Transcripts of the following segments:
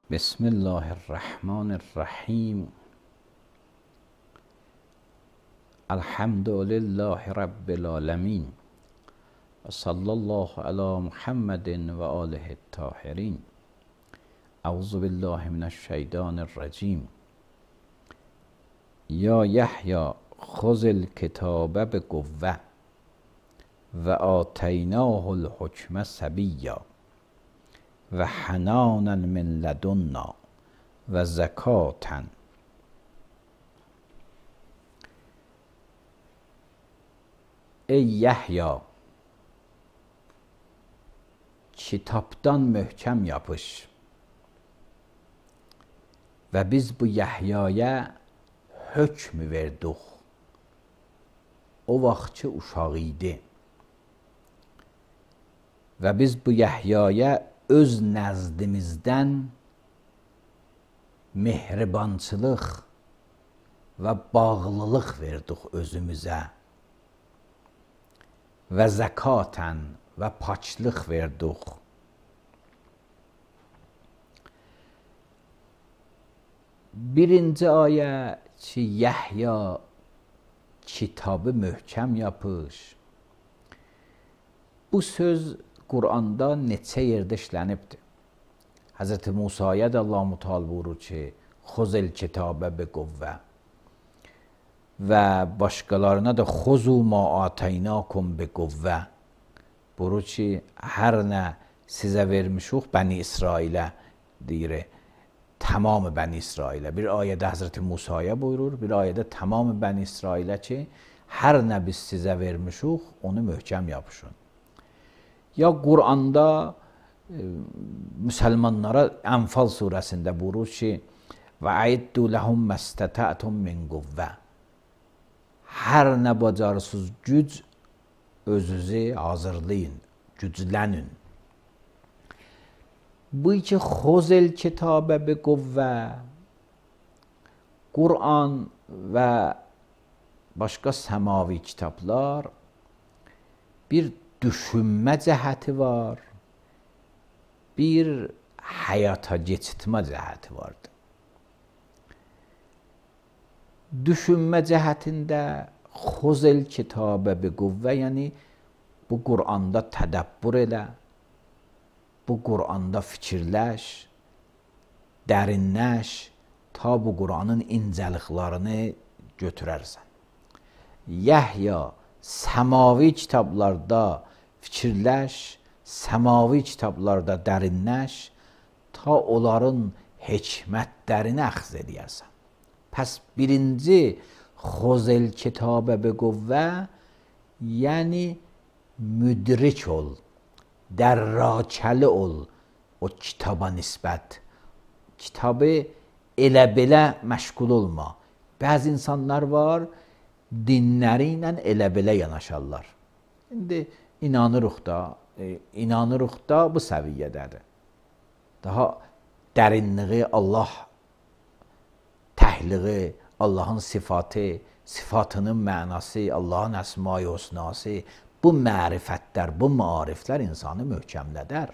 بسم الله الرحمن الرحیم. الحمد لله رب العالمین و صلی الله علی محمد و آله الطاهرین. اعوذ بالله من الشیطان الرجیم. یا یحیی خذ الکتاب بقوة و آتیناه الحکم صبیا و حنانا من لدنا و زکاة. ey Yahya, kitaptan möhkəm yapış və biz bu Yahyaya hökm verdik. O vaxt ki uşaq idi və biz bu Yahyaya öz nəzdimizdən mehribançılıq və bağlılıq verdik özümüzə və zəkatən və paçlıq verdik. Birinci ayə ki, Yahya kitabı möhkəm yapış. Bu söz Quranda neçə yerdə işlənibdir. Həzrəti Musaya da Allah Müteala buyurur ki, xuzel kitabə biquvvə və başqalarına da xuzu ma ataynakum biquvvə buyurur ki, hər nə sizə vermişik Bəni İsrailə deyir, tamam Bəni İsrailə. Bir ayədə Həzrəti Musaya buyurur, bir ayədə tamam Bəni İsrailə ki, hər nə biz sizə vermişik, onu möhkəm yapışın. Ya Quranda müsəlmanlara Ənfal surəsində buyurur ki, və əiddu ləhum məstətətum min quvvə. Hər nə bacarısız güc özünüzü hazırlayın, güclənin. Bu iki xuzel kitabə biquvvə, Quran və başqa səmavi kitablar bir düşünmə cəhəti var, bir həyata keçirtmə cəhəti vardır. Düşünmə cəhətində xuzel kitabə biquvvə, yəni bu Quranda tədəbbür elə, bu Quranda fikirləş, dərinləş, ta bu Quranın incəliklərini götürərsən. Yahya səmavi kitablarda fikirləş, səmavi kitablarda dərinləş, ta onların hikmətlərini əxz edərsən. Pəs birinci xuzel kitabə biquvvə, yəni müdrik ol, dərrakəli ol o kitaba nisbət. Kitabı elə belə məşğul olma. Bəzi insanlar var, dinləri ilə elə belə yanaşarlar. İndi inanırıq da bu səviyyədədir. Daha dərinliği, Allah təhliği, Allahın sifatı, sifatının mənası, Allahın əsma-i husnası, bu mərifətlər, bu maariflər insanı möhkəmlədər.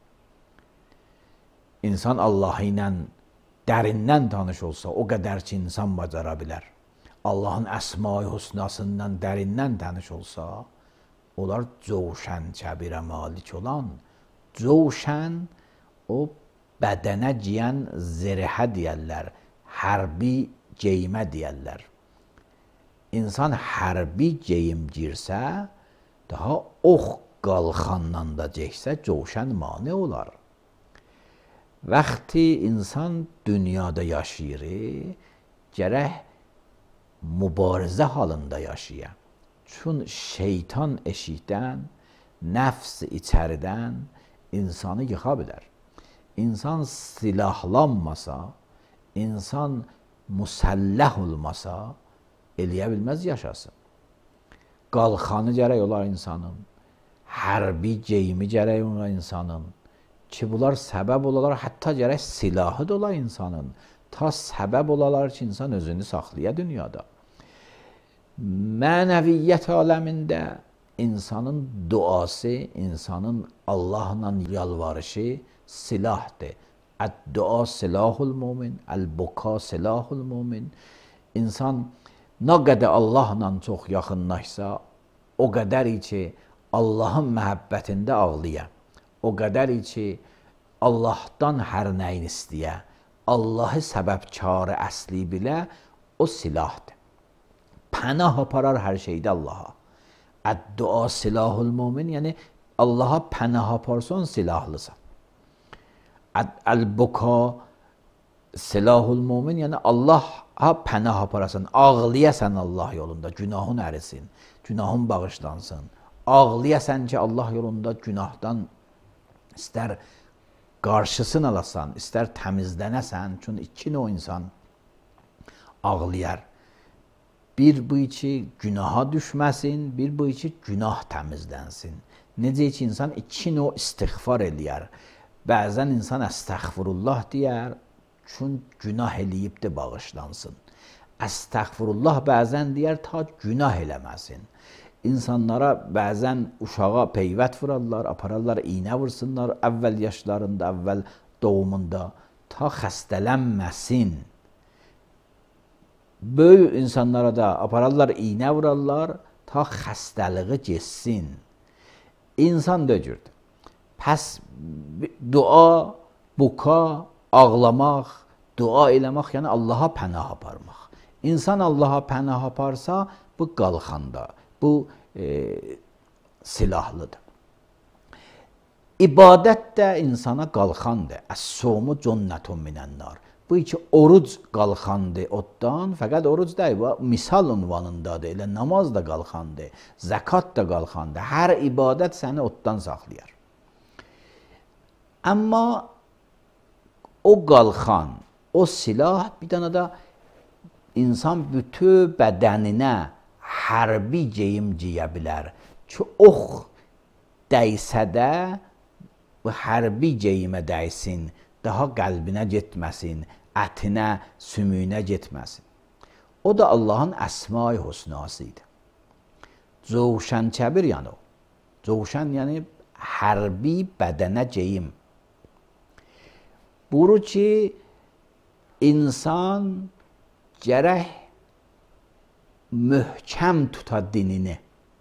İnsan Allah ilə dərindən tanış olsa, o qədər ki, insan bacara bilər. Allahın əsma-i husnasından dərindən tanış olsa, onlar cövşən kəbirə malik olan, cövşən o bədənə giyən zirhə deyərlər, hərbi geyimə deyərlər. İnsan hərbi geyim girsə, daha ox qalxandan da cəksə, cövşən mane olar. Vaxtı insan dünyada yaşayır, gərək mübarizə halında yaşaya. Çün şeytan eşikdən, nəfs içəridən insanı yıxa bilər. İnsan silahlanmasa, insan müsəlləh olmasa, eləyə bilməz yaşasın. Qalxanı gərək olar insanın, hərbi geyimi gərək olar insanın, ki bunlar səbəb olarlar, hətta gərək silahı da olar insanın, ta səbəb olarlar ki, insan özünü saxlaya dünyada. Mənəviyyət aləmində insanın duası, insanın Allahla yalvarışı silahdır. الدعا سلاح المؤمن، البکا سلاح المؤمن. İnsan nə qədər Allahla çox yaxınlaşsa, o qədər ki Allahın məhəbbətində ağlaya, o qədər ki Allahdan hər nəyin istəyə, Allahı səbəbkarı əsli bilə, o silahdır. Pənah aparar hər şeydə Allaha. Əd-dua silahul mümin, yəni Allaha pənah aparsan silahlısan. Əl-buka silahul mümin, yəni Allaha pənah aparasan, ağlayasan Allah yolunda, günahın ərisin, günahın bağışlansın. Ağlayasan ki Allah yolunda günahdan istər qarşısını alasan, istər təmizlənəsən, çünki iki növ insan ağlayar. Bir bu ki günaha düşməsin, bir bu ki günah təmizlənsin. Necə ki insan iki növ istiğfar eləyər. Bəzən insan əstəğfurullah deyər, çünki günah eləyib də bağışlansın. Əstəğfurullah bəzən deyər ta günah eləməsin. İnsanlara bəzən uşağa peyvət vurarlar, apararlar, iynə vursunlar əvvəl yaşlarında, əvvəl doğumunda, ta xəstələnməsin. Böyük insanlara da apararlar, iynə vurarlar, ta xəstəliği geçsin. İnsan da cürdür. Pəs dua, buka, ağlamaq, dua eləmək, yəni Allaha pənah aparmaq. İnsan Allaha pənah aparsa, bu qalxanda, bu silahlıdır. İbadət də insana qalxandır. Əs-somu cünnətun minən-nar. Bu iki oruc qalxandır oddan, fəqət oruc deyil, bu misal ünvanındadır. Elə namaz da qalxandır, zəkat da qalxandır. Hər ibadət səni oddan saxlayar. Amma o qalxan, o silah, bir dənə də insan bütün bədəninə hərbi geyim giyə bilər. Ki ox dəysə də bu hərbi geyimə dəysin, daha qəlbinə getməsin, ətinə, sümüyünə getməsin. O da Allahın əsma-i husnası idi. Cövşən kəbir yəni o. Cövşən yəni hərbi bədənə geyim. Buru ki insan gərək möhkəm tuta dinini.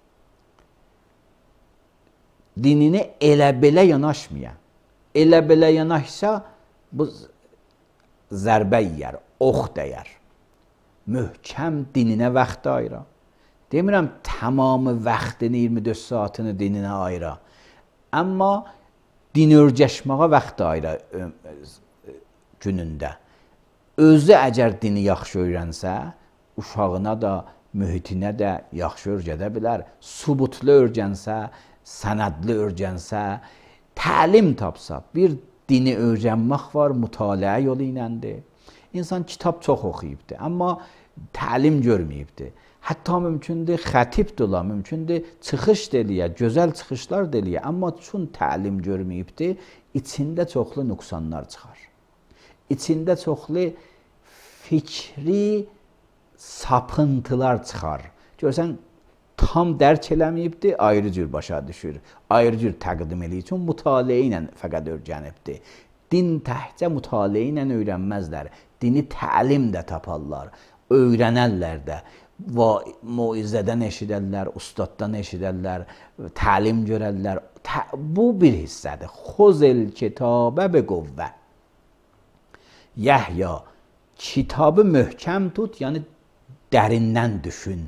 Dinini elə-belə yanaşmaya. Elə-belə yanaşsa bu zərbə yiyər, ox dəyər. Möhkəm dininə vaxt ayıra. Demirəm tamamı vaxtını 24 saatını dininə ayıra. Amma din örgəşməyə vaxt ayıra günündə. Özü əgər dini yaxşı öyrənsə, uşağına da, mühitinə də yaxşı öyrədə bilər. Subutlu öyrənsə, sənədli öyrənsə, təlim tapsa, bir dini öyrənmək var, mütaliə yolu iləndir. İnsan kitab çox oxuyubdur, amma təlim görməyibdir. Hətta mümkündür, xətib də ola, mümkündür, çıxış da eləyə, gözəl çıxışlar da eləyə, amma çün təlim görməyibdir, içində çoxlu nüqsanlar çıxar. İçində çoxlu fikri sapıntılar çıxar. Görsən, tam dərk eləməyibdir, ayrı cür başa düşür, ayrı cür təqdim eləyir. Çünki mütaliə ilə fəqət öyrənibdir. Din təhcə mütaliə ilə öyrənməzlər. Dini təlim də taparlar, öyrənərlər də. Muizzədən eşidərlər, ustaddan eşidərlər, təlim görərlər. Bu bir hissədir. Xuzel kitabə bi quvvə. Yəhya, kitabı möhkəm tut, yəni dərindən düşün.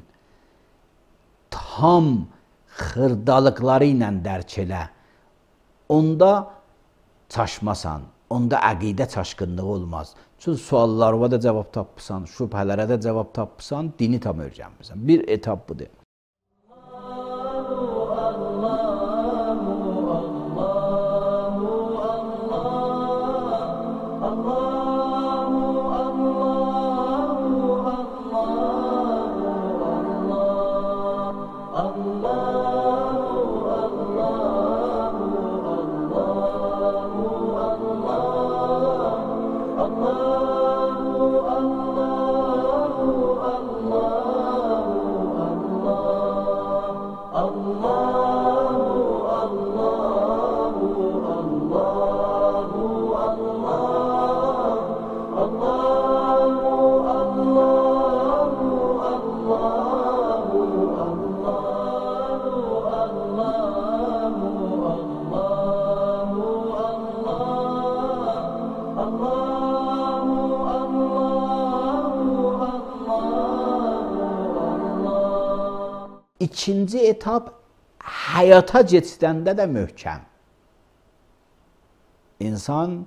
Tam xırdalıqları ilə dərk elə. Onda çaşmasan, onda əqidə çaşqınlığı olmaz. Çünki suallara da cavab tapırsan, şübhələrə də cavab tapırsan, dini tam öyrənmirsən. Bir etap budur. Allah İkinci etap həyata keçdəndə də möhkəm. İnsan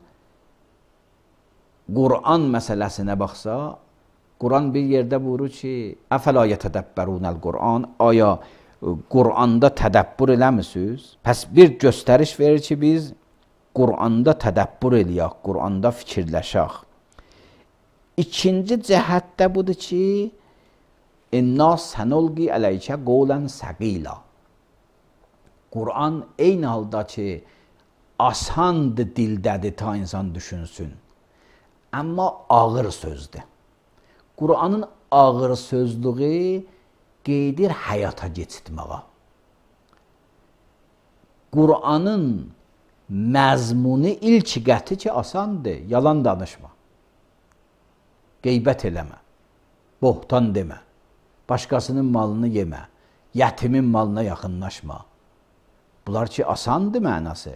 Qur'an məsələsinə baxsa, Qur'an bir yerdə buyurur ki, əfələ yətədəbbərunəl Qur'an, aya Qur'anda tədəbbür eləmisiniz? Pəs bir göstəriş verir ki, biz Qur'anda tədəbbür eləyək, Qur'anda fikirləşək. İkinci cəhətdə budur ki, İnna sənulqi ələykə qovlən səqila. Qur'an eyni halda ki, asandır dildədir ta insan düşünsün. Amma ağır sözdür. Qur'anın ağır sözlüğü qeydir həyata keçirtməyə. Qur'anın məzmunu ilk qəti ki, asandır. Yalan danışma. Qeybət eləmə. Bohtan demə. Başqasının malını yemə. Yətimin malına yaxınlaşma. Bunlar ki, asandır mənası.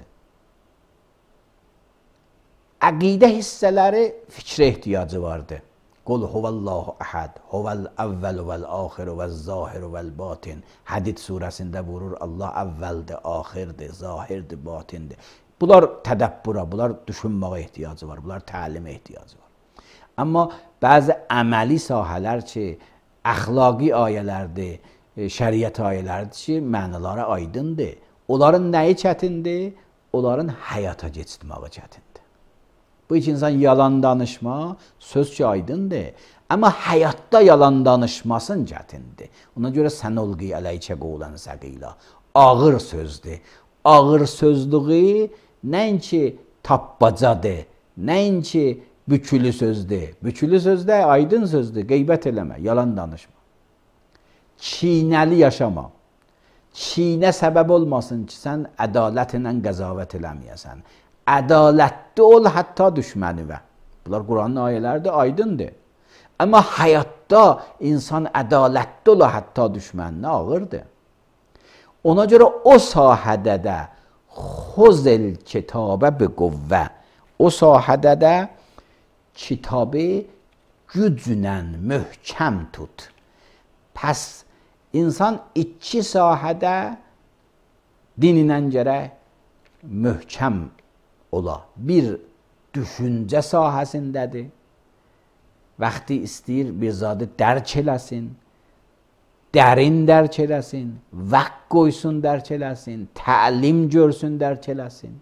Əqidə hissələri fikrə ehtiyacı vardır. Qul huvallahu əhəd, huvel əvvəl vəl-axir vəl-zahir vəl-batin. Hədid surəsində vurur, Allah əvvəldir, axirdir, zahirdir, batindir. Bunlar tədəbbüra, bunlar düşünməyə ehtiyacı var, bunlar təlimə ehtiyacı var. Amma bəzi əməli sahələr ki, əxlaqi ayələrdir, şəriət ayələrdir ki, mənaları aydındır. Onların nəyi çətindir? Onların həyata keçirtməyi çətindir. Bu iki insan yalan danışma, söz ki aydındır. Amma həyatda yalan danışmasın çətindir. Ona görə sənulqi ələykə qovlən səqila. Ağır sözdür. Ağır sözlüğü nəinki tapbacadır, nəinki bükülü sözdür. Bükülü sözdür, aydın sözdür. Qeybət eləmə, yalan danışma. Çiynəli yaşama. Çiynə səbəb olmasın ki, sən ədalətlə qəzavət eləməyəsən. Ədalətli ol, hətta düşmənivə. Bunlar Quranın ayələrdir, aydındır. Amma həyatda insan ədalətli ola, hətta düşməninə ağırdır. Ona görə o sahədə də xuzel kitabə bi quvvə. O sahədə də kitabı güclə möhkəm tut. Pəs insan iki sahədə dininə gərək möhkəm ola. Bir, düşüncə sahəsindədir. Vaxtı istəyir bir zadı dərk eləsin, dərin dərk eləsin, vaxt qoysun dərk eləsin, təlim görsün dərk eləsin.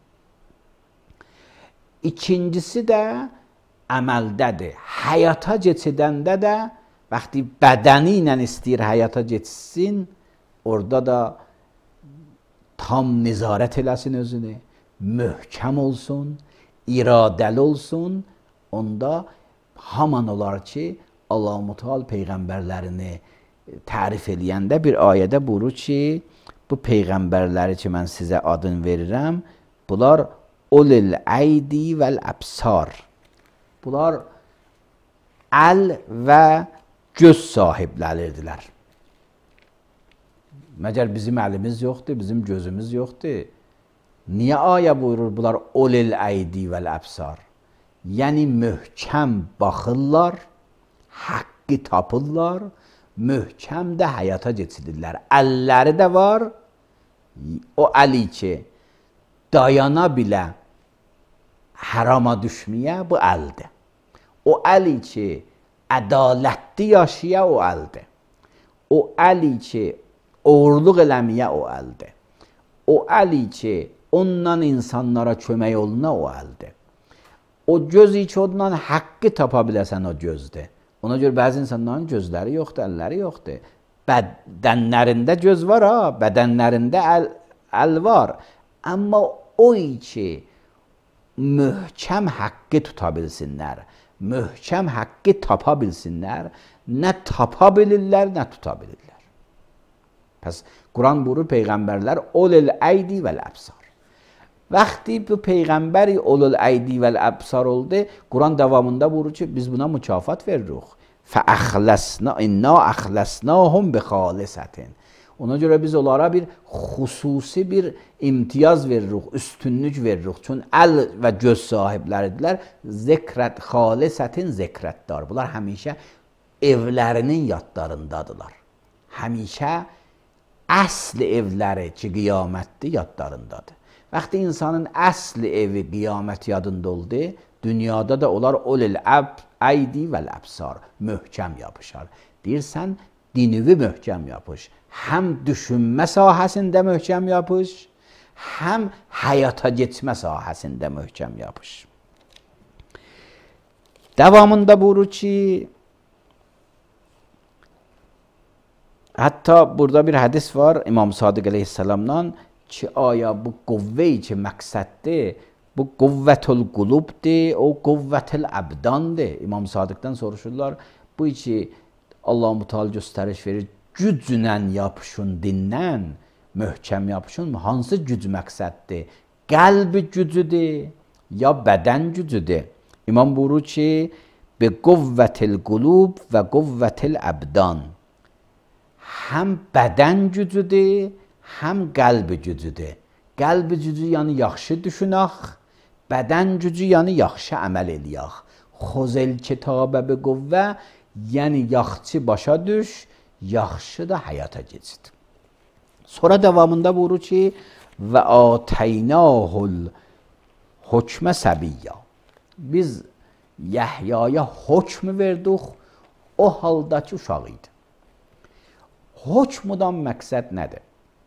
İkincisi də əməldədir. Həyata keçidəndə də vaxtı bədəni ilə istəyir həyata keçsin, orada da tam nizarət eləsin özünü, möhkəm olsun, iradəli olsun, onda haman olar ki, Allah-u Teala peyğəmbərlərini tərif eləyəndə bir ayədə buyurur ki, bu peyğəmbərləri ki, mən sizə adını verirəm, bunlar ulul əydi vəl əbsar. Bunlar əl və göz sahibləridirlər. Məgər bizim əlimiz yoxdur, bizim gözümüz yoxdur. Niyə ayə buyurur bunlar ulul əydi vəl əbsar? Yəni möhkəm baxırlar, haqqı tapırlar, möhkəm də həyata keçirirlər. Əlləri də var, o əli ki, dayana bilə, harama düşməyə, bu əldir. O əli ki, ədalətli yaşaya, o əldir. O əli ki, oğurluq eləməyə, o əldir. O əli ki, ondan insanlara kömək oluna, o əldir. O gözü ki, ondan haqqı tapa biləsən, o gözdür. Ona görə bəzi insanların gözləri yoxdur, əlləri yoxdur. Bədənlərində göz var, bədənlərində əl var. Amma o ki, möhkəm haqqı tuta bilsinlər, möhkəm haqqı tapa bilsinlər, nə tapa bilirlər, nə tuta bilirlər. Pəs Quran buyurur, peyğəmbərlər ulul əydi vəl əbsar. Vaxtı bu peyğəmbəri ulul əydi vəl əbsar oldu, Quran davamında buyurur ki, biz buna mükafat veririk. İnna əxləsnahum bi xalisətin. Ona görə biz onlara bir xüsusi bir imtiyaz veririk, üstünlük veririk. Çünki əl və göz sahibləridirlər. Zikrət xalisətin zikrətdar. Bunlar həmişə evlərinin yadlarındadılar. Həmişə əsl evləri ki, qiyamətdir, yadlarındadır. Vaxtı insanın əsl evi qiyamət yadında oldu, dünyada da onlar olil əydi vəl əbsar, möhkəm yapışar. Deyirsən, dinivi möhkəm yapış. Həm düşünmə sahəsində möhkəm yapış, həm həyata geçmə sahəsində möhkəm yapış. Devamında buyurur ki, hatta burada bir hadis var İmam Sadiq Aleyhisselam'dan ki aya bu kuvve-i ki məqsəddir, bu kuvvetul qulubdir, o kuvvetul abdandır. İmam Sadiq'dan soruşurlar, bu ki Allah-u Teala göstəriş verir, gücünə yapışın dindən, möhkəm yapışın, hansı güc məqsəddir? Qəlbi gücüdür, ya bədən gücüdür? İmam buyurur ki, bi kuvvetil qulub və kuvvetil abdan. Həm bədən gücüdür, həm qəlbi gücüdür. Qəlbi gücü yəni yaxşı düşünək, bədən gücü yəni yaxşı əməl eləyək. Xozel kitabə bi quvvə, yəni yaxşı başa düş, yaxşı da həyata keçid. Sonra devamında buyurur ki, və ataynahul hukmə səbiyyə. Biz Yahya'ya hükm verdik, o haldaki uşağı idi. Hükmüdən məqsəd nədir?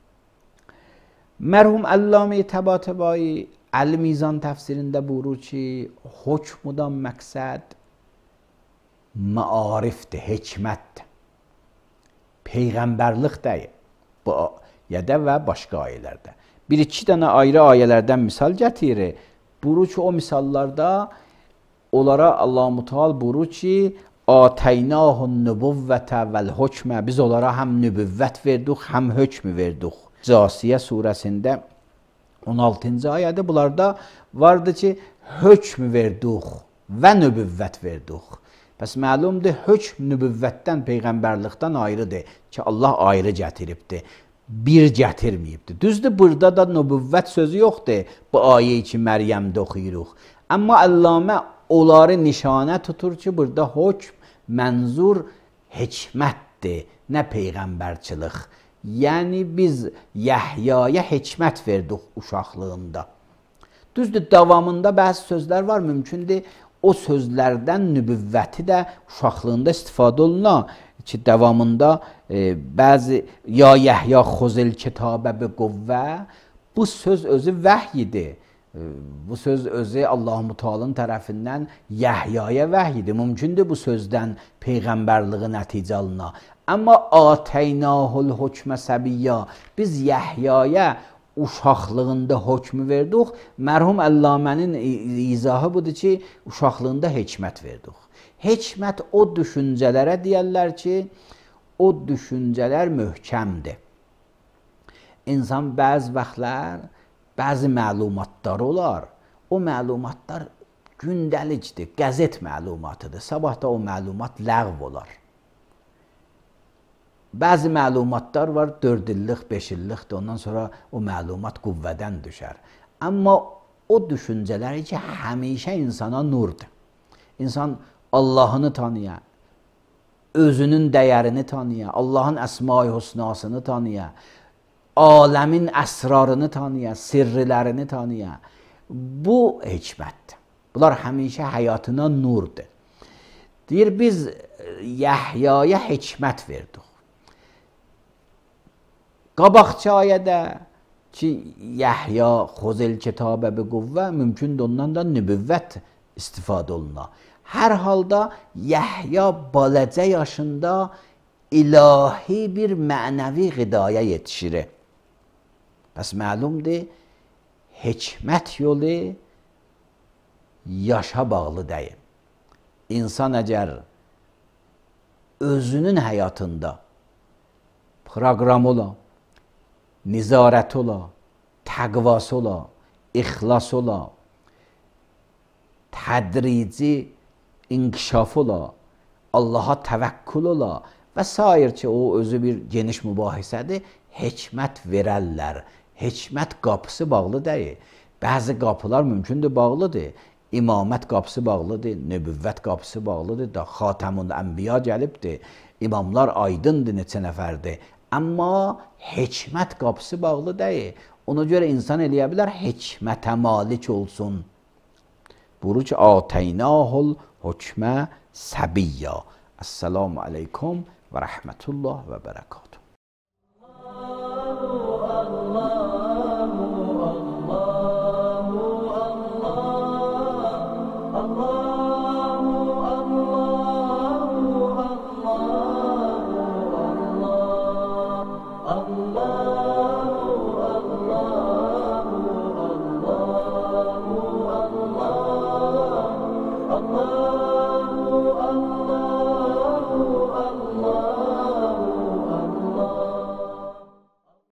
Mərhum Allame Təbatəbai Əl-Mizan təfsirində buyurur ki, hükmüdən məqsəd maarifdir, hikmətdir. Peyğəmbərlik deyil. Bu ayədə və başqa ayələrdə. Bir-iki dənə ayrı ayələrdən misal gətirir. Buyurur ki, o misallarda onlara Allah-u Teala buyurur ki, Ataynahun nübüvvətə vəl hükmə. Biz onlara həm nübüvvət verdik, həm hökmü verdik. Casiyə surəsində 16-cı ayədə bunlarda vardı ki, hökmü verdik və nübüvvət verdik. Bəs məlumdur, hökm nübüvvətdən, peyğəmbərlikdən ayrıdır ki, Allah ayrı gətiribdir. Bir gətirməyibdir. Düzdür, burada da nübüvvət sözü yoxdur. Bu ayə ki, Məryəmdə oxuyuruq. Amma Allamə onları nişanə tutur ki, burada hökm mənzur hikmətdir, nə peyğəmbərçilik. Yəni biz Yahya'ya hikmət verdik uşaqlığında. Düzdür, davamında bəzi sözlər var, mümkündür. O sözlərdən nübüvvəti də uşaqlığında istifadə oluna ki, davamında bəzi ya Yahya xuzil kitabə bi quvvə, bu söz özü vəhyidir. Bu söz özü Allah-u Teala'nın tərəfindən Yahya'ya vəhyidir. Mümkündür bu sözdən peyğəmbərliği nəticə alına. Amma ataynahul hukmə səbiyyə, biz Yahya'ya uşaqlığında hökmü verdik. Mərhum Əllamənin izahı budur ki, uşaqlığında hikmət verdik. Hikmət o düşüncələrə deyərlər ki, o düşüncələr möhkəmdir. İnsan bəzi vaxtlar, bəzi məlumatlar olar. O məlumatlar gündəlikdir, qəzet məlumatıdır. Sabah da o məlumat ləğv olar. Bəzi məlumatlar var, 4 illik, 5 illikdir, ondan sonra o məlumat qüvvədən düşər. Amma o düşüncələr ki, həmişə insana nurdur. İnsan Allahını tanıya, özünün dəyərini tanıya, Allahın əsma-i husnasını tanıya, aləmin əsrarını tanıya, sirrilərini tanıya. Bu hikmətdir. Bunlar həmişə həyatına nurdur. Deyir, biz Yahya'ya hikmət verdik. Qabaqçı ayədə ki, Yahya xuzil kitabə bi quvvə, mümkündür ondan da nübüvvət istifadə oluna. Hər halda Yahya balacə yaşında ilahi bir mənəvi qidaya yetişir. Bəs məlumdur, hikmət yolu yaşa bağlı deyil. İnsan əgər özünün həyatında proqram ola, nizarət ola, təqvası ola, ixlas ola, tədrici inkişaf ola, Allaha təvəkkül ola və sair ki, o özü bir geniş mübahisədir, hikmət verərlər. Hikmət qapısı bağlı deyil. Bəzi qapılar mümkündür bağlıdır. İmamət qapısı bağlıdır, nübüvvət qapısı bağlıdır da Xatəmül Ənbiya gəlibdir. İmamlar aydındır neçə nəfərdir. Amma hikmət qapısı bağlı deyil. Ona görə insan eləyə bilər hikmətə malik olsun. Buyurur ki, Ateynahul hukmə səbiyyə. Esselamu aleykum və rəhmətullah və bərəkatuhu.